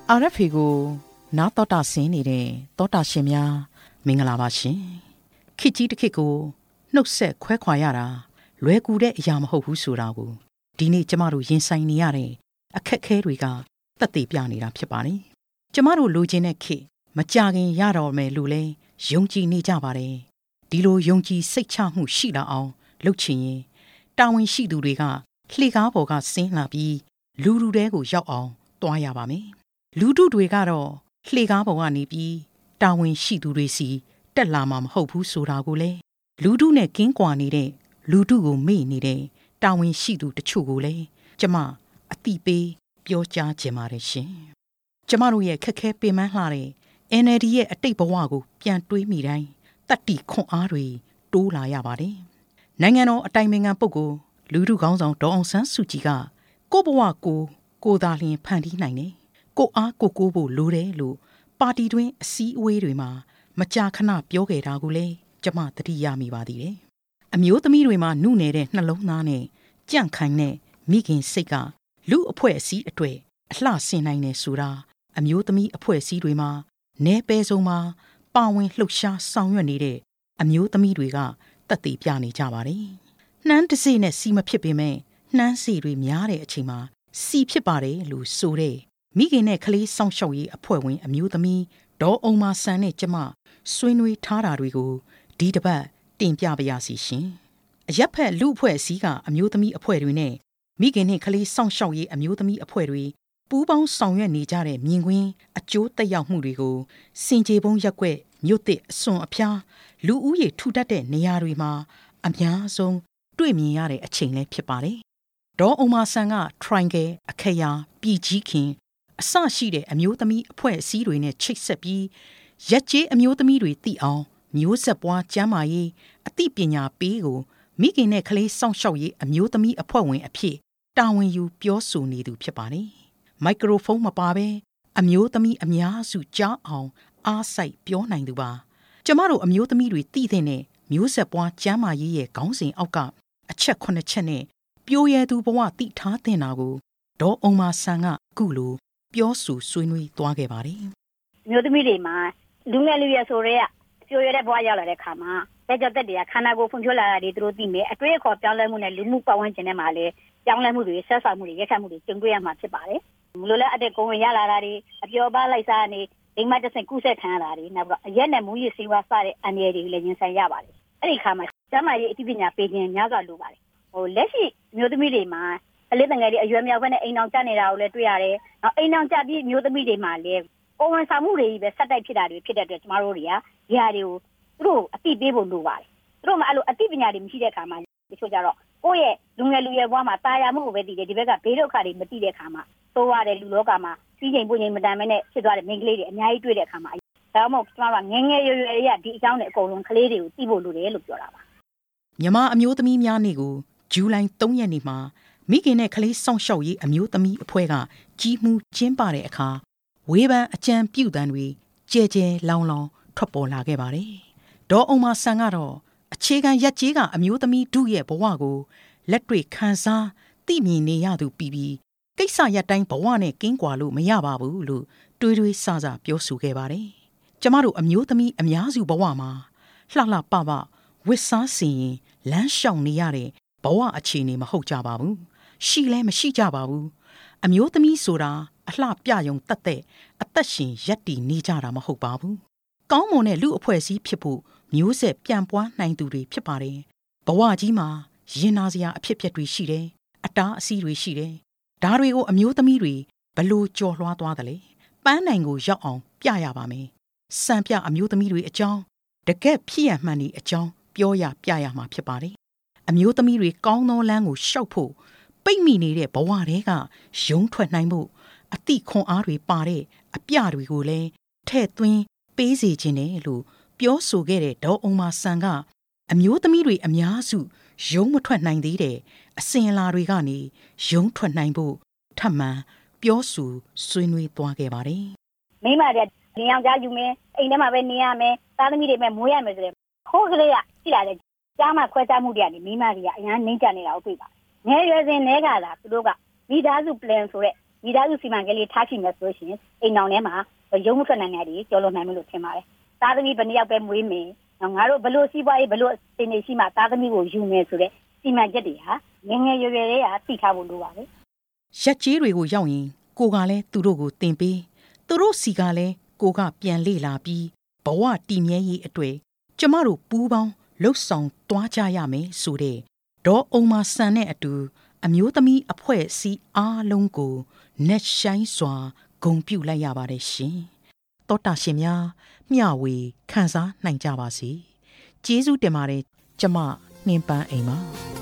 RFA ကိုနားတော်တာဆင်းနေတဲ့တောတာရှင်များမင်္ဂလာပါရှင်ခေတ်ကြီးတစ်ခေတ်ကိုနှုတ်ဆက်ခွဲခွာရတာလွယ်ကူတဲ့အရာမဟုတ်ဘူးဆိုတာကိုဒီနေ့ကျမတို့ရင်ဆိုင်နေရတဲ့အခက်အခဲတွေကသက်သေပြနေတာဖြစ်ပါတယ်ကျမတို့လိုချင်တဲ့ခေတ်မကြခင်ရတော့မယ်လို့လဲယုံကြည်နေကြပါတယ်ဒီလိုယုံကြည်စိတ်ချမှုရှိလာအောင်လုပ်ချင်ရင်တာဝန်ရှိသူတွေကလှေကားပေါ်ကဆင်းလာပြီးလူလူတဲကိုရောက်အောင်တွားရပါမယ်လူထုတွေကတော့လှေကားပေါ်ကနေပြီးတာဝန်ရှိသူတွေစီတက်လာမှာမဟုတ်ဘူးဆိုတာကိုလေလူထုနဲ့ကင်းကွာနေတဲ့လူထုကိုမေ့နေတဲ့တာဝန်ရှိသူတချို့ကိုလည်းကျမအတိပေးပြောကြားခြင်းပါတယ်ရှင်ကျမတို့ရဲ့ခက်ခဲပင်ပန်းလှတဲ့ NLD ရဲ့အတိတ်ဘဝကိုပြန်တွေးမိတိုင်းတတ္တိခွန်အားတွေတိုးလာရပါတယ်နိုင်ငံတော်အတိုင်ပင်ခံပုဂ္ဂိုလ်လူထုခေါင်းဆောင်ဒေါ်အောင်ဆန်းစုကြည်ကကိုယ့်ဘဝကိုသာလျှင်ဖန်တီးနိုင်တယ်ကိုအားကိုဖို့လိုတယ်လို့ပါတီတွင်းအစည်းအဝေးတွေမှာမကြာခဏပြောခဲ့တာကိုလည်းကျမသတိရမိပါသေးတယ်။အမျိုးသမီးတွေမှာနုနယ်တဲ့နှလုံးသားနဲ့ကြန့်ခိုင်တဲ့မိခင်စိတ်ကလူအဖွဲ့အစည်းအတွေ့အလှဆင်နိုင်တယ်ဆိုတာအမျိုးသမီးအဖွဲ့အစည်းတွေမှာ내ပဲဆုံးမှာပါဝင်လှုပ်ရှားဆောင်ရွက်နေတဲ့အမျိုးသမီးတွေကသက်သေပြနေကြပါတယ်။နှမ်းတစိနဲ့စီမဖြစ်ပေမဲ့နှမ်းစီတွေများတဲ့အချိန်မှာစီဖြစ်ပါတယ်လို့ဆိုတဲ့မိခင်နဲ့ကလေးစောင့်ရှောက်ရေးအဖွဲ့ဝင်အမျိုးသမီးဒေါ်အောင်မဆန်းနဲ့ကျမဆွေးနွေးထားတာတွေကိုဒီတစ်ပတ်တင်ပြပါရစီရှင်။အရက်ဖက်လူအဖွဲ့အစည်းကအမျိုးသမီးအဖွဲ့တွေနဲ့မိခင်နဲ့ကလေးစောင့်ရှောက်ရေးအမျိုးသမီးအဖွဲ့တွေပူးပေါင်းဆောင်ရွက်နေကြတဲ့မြင်ကွင်းအကျိုးသက်ရောက်မှုတွေကိုစင်ကြေပုံးရက်ွက်မြို့သစ်အစွန်အဖျားလူဦးရေထူထပ်တဲ့နေရာတွေမှာအများဆုံးတွေ့မြင်ရတဲ့အချိန်လည်းဖြစ်ပါတယ်။ဒေါ်အောင်မဆန်းက Triangle အခရာပြည်ကြီးခင်အစရှိတဲ့အမျိုးသမီးအဖွဲ့အစည်းတွေနဲ့ချိတ်ဆက်ပြီးရက်ကျေးအမျိုးသမီးတွေသိအောင်မျိုးဆက်ပွားကျန်းမာရေးအသိပညာပေးကိုမိခင်နဲ့ကလေးစောင့်ရှောက်ရေးအမျိုးသမီးအဖွဲ့ဝင်အဖြစ်တာဝန်ယူပြောဆိုနေသူဖြစ်ပါတယ်။မိုက်ခရိုဖုန်းမပါဘဲအမျိုးသမီးအများစုကြားအောင်အားစိုက်ပြောနိုင်သူပါ။ကျမတို့အမျိုးသမီးတွေသိတဲ့မျိုးဆက်ပွားကျန်းမာရေးရဲ့ခေါင်းစဉ်အောက်ကအချက်9ချက်နဲ့ပြိုးရဲသူဘဝသိထားတဲ့နာကိုဒေါ်အောင်မဆန်းကအခုလိုပြောဆိုဆွေးနွေးသွားခဲ့ပါတယ်။မျိုးသမီးတွေမှာလူငယ်လူရွယ်ဆိုတဲ့ပြိုရတဲ့ဘဝရောက်လာတဲ့ခါမှာတက်ကြတက်တွေကခန္ဓာကိုယ်ဖွံ့ဖြိုးလာတာတွေသူတို့သိမယ်အတွေ့အခေါ်ပြောင်းလဲမှုနဲ့လူမှုပတ်ဝန်းကျင်ထဲမှာလည်းပြောင်းလဲမှုတွေဆက်ဆံမှုတွေရက်ခတ်မှုတွေကျုံတွေ့ရမှာဖြစ်ပါတယ်။မလိုလဲအတဲ့ကိုယ်ဝင်ရလာတာတွေအပျော်ပါလိုက်စားနေအိမ်မတက်ဆင်ကုဆက်ခံရတာတွေနောက်ပြီးတော့အရက်နဲ့မူရည်စေဝါစတဲ့အန္တရာယ်တွေလည်းရင်ဆိုင်ရပါတယ်။အဲ့ဒီခါမှာကျန်းမာရေးအသိပညာပေးခြင်းများစွာလိုပါတယ်။လက်ရှိမျိုးသမီးတွေမှာအလေးတငယ်တွေအရွယ်မြောက်ဘက်နဲ့အိမ်အောင်ကျနေတာကိုလည်းတွေ့ရတယ်။နောက်အိမ်အောင်ကျပြီးမျိုးသမီးတွေမှာလည်းကိုယ်ဝန်ဆောင်မှုတွေပဲဆက်တိုက်ဖြစ်တာတွေဖြစ်တဲ့အတွက်ကျမတို့တွေကဒီဟာတွေကိုသူတို့အသိပေးဖို့လိုပါတယ်။သူတို့မှအဲ့လိုအသိပညာတွေမရှိတဲ့အခါမှာတချို့ကြတော့ကိုယ့်ရဲ့လူငယ်လူရွယ်ဘဝမှာတာယာမှုကိုပဲသိတယ်ဒီဘက်ကဘေးဒုက္ခတွေမသိတဲ့အခါမှာသိုးရတဲ့လူလောကမှာစီးချိန်ပွင့်ချိန်မတန်မဲနဲ့ဖြစ်သွားတဲ့မိန်းကလေးတွေအများကြီးတွေ့တဲ့အခါမှာဒါမှမဟုတ်ကျမတို့ကငယ်ငယ်ရွယ်ရွယ်တွေကဒီအကြောင်းတွေအကုန်လုံးကလေးတွေကိုသိဖို့လိုတယ်လို့ပြောတာပါ။မြန်မာအမျိုးသမီးများနေ့ကိုဇူလိုင်3ရက်နေ့မှာမိခင်နဲ့ကလေးစောင့်ရှောက်ရေးအမျိုးသမီးအဖွဲ့ကကြီးမှုကျင်းပတဲ့အခါဝေဖန်အကြံပြုသံတွေကြဲကြဲလောင်လောင်ထွက်ပေါ်လာခဲ့ပါတယ်။ဒေါ်အောင်မဆန်းကတော့အခြေခံရက်ကျေးကအမျိုးသမီးတို့ရဲ့ဘဝကိုလက်တွေ့ခန်းစားသိမြင်နေရသူပြီးကိစ္စရပ်တိုင်းဘဝနဲ့ကင်းကွာလို့မရပါဘူးလို့တွေးဆဆပြောဆိုခဲ့ပါတယ်။ကျမတို့အမျိုးသမီးအများစုဘဝမှာလှလှပပဝစ်စားစင်ရင်လမ်းလျှောက်နေရတဲ့ဘဝအခြေအနေမဟုတ်ကြပါဘူး။ရှိလဲမရှိကြပါဘူး။အမျိုးသမီးဆိုတာအလှပြယုံတတ်တဲ့အသက်ရှင်ရက်တည်နေကြတာမဟုတ်ပါဘူး။ကောင်းမွန်တဲ့လူအဖွဲ့အစည်းဖြစ်ဖို့မျိုးဆက်ပြန်ပွားနိုင်သူတွေဖြစ်ပါတယ်။ဘဝကြီးမှာရင်နာစရာအဖြစ်အပျက်တွေရှိတယ်။အတားအဆီးတွေရှိတယ်။ဒါတွေကိုအမျိုးသမီးတွေဘလို့ကြော်လွှားသွားတယ်လေ။ပန်းနိုင်ကိုရောက်အောင်ပြရပါမယ်။စံပြအမျိုးသမီးတွေအကြောင်းတကက်ဖြစ်ရမှန်ဒီအကြောင်းပြောရပြရမှာဖြစ်ပါတယ်။အမျိုးသမီးတွေကောင်းသောလမ်းကိုရှောက်ဖို့ပိတ်မိနေတဲ့ဘဝတွေကရုံးထွက်နိုင်ဖို့အတိခွန်အားတွေပါတဲ့အပြတွေကိုလည်းထဲ့သွင်းပေးစေခြင်းနဲ့လို့ပြောဆိုခဲ့တဲ့ဒေါ်အောင်မဆန်းကအမျိုးသမီးတွေအများစုရုံးမထွက်နိုင်သေးတဲ့အစဉ်အလာတွေကနေရုံးထွက်နိုင်ဖို့ထပ်မံပြောဆိုဆွေးနွေးသွားခဲ့ပါတယ်။မိမတွေနေအောင်ကြားယူမယ်အိမ်ထဲမှာပဲနေရမယ်သားသမီးတွေပဲမွေးရမယ်ဆိုတဲ့ခိုးကလေးကရှိလာတဲ့ကြားမှာခွဲခြားမှုတွေကနေမိမတွေကအများနှိမ့်ချနေတာကိုတွေ့ပါတယ်။ငယ်ရွယ်စဉ်နဲ့ကလာသူတို့ကမိသားစု plan ဆိုတဲ့မိသားစုစီမံကိန်းလေးထားရှိမယ်ဆိုရှင်အိမ်အောင်ထဲမှာရုံးမှုထွက်နိုင်တယ်ကျော်လွန်နိုင်မယ်လို့ထင်ပါတယ်သားသမီးဘယ်နှစ်ယောက်ပဲမွေးမယ်ငါတို့ဘလို့စီးပွားရေးဘလို့အစီအစဉ်ရှိမှသားသမီးကိုယူမယ်ဆိုတဲ့စီမံချက်တွေဟာငယ်ငယ်ရွယ်ရွယ်လေးကသိထားဖို့လိုပါပဲရက်ကြီးတွေကိုရောက်ရင်ကိုကလည်းသူတို့ကိုသင်ပေးသူတို့စီကလည်းကိုကပြန်လေ့လာပြီးဘဝတည်မြဲရေးအတွက်ကျမတို့ပူးပေါင်းလှုပ်ဆောင်သွားကြရမယ်ဆိုတဲ့ဒေါ်အောင်မဆန်နဲ့အတူအမျိုးသမီးအဖွဲ့အစည်းအားလုံးကိုနက်ရှိုင်းစွာဂုဏ်ပြုလိုက်ရပါတယ်ရှင်တောတာရှင်များမျှဝေခန်းစားနိုင်ကြပါစေကျေးဇူးတင်ပါတယ်ကျမနှင်းပန်းအိမ်ပါ